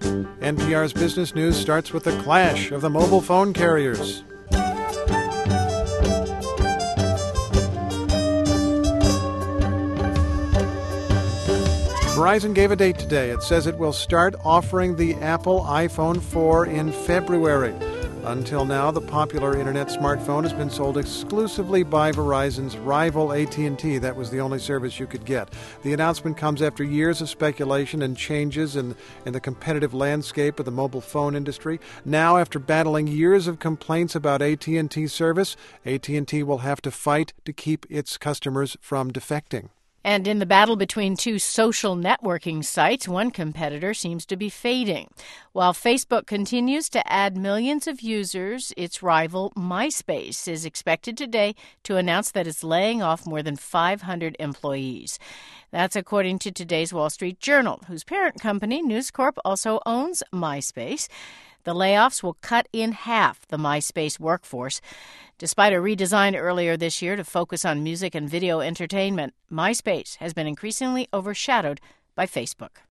NPR's Business News starts with the clash of the mobile phone carriers. Verizon gave a date today. It says it will start offering the Apple iPhone 4 in February. Until now, the popular internet smartphone has been sold exclusively by Verizon's rival AT&T. That was the only service you could get. The announcement comes after years of speculation and changes in the competitive landscape of the mobile phone industry. Now, after battling years of complaints about AT&T service, AT&T will have to fight to keep its customers from defecting. And in the battle between two social networking sites, one competitor seems to be fading. While Facebook continues to add millions of users, its rival MySpace is expected today to announce that it's laying off more than 500 employees. That's according to today's Wall Street Journal, whose parent company, News Corp, also owns MySpace. The layoffs will cut in half the MySpace workforce. Despite a redesign earlier this year to focus on music and video entertainment, MySpace has been increasingly overshadowed by Facebook.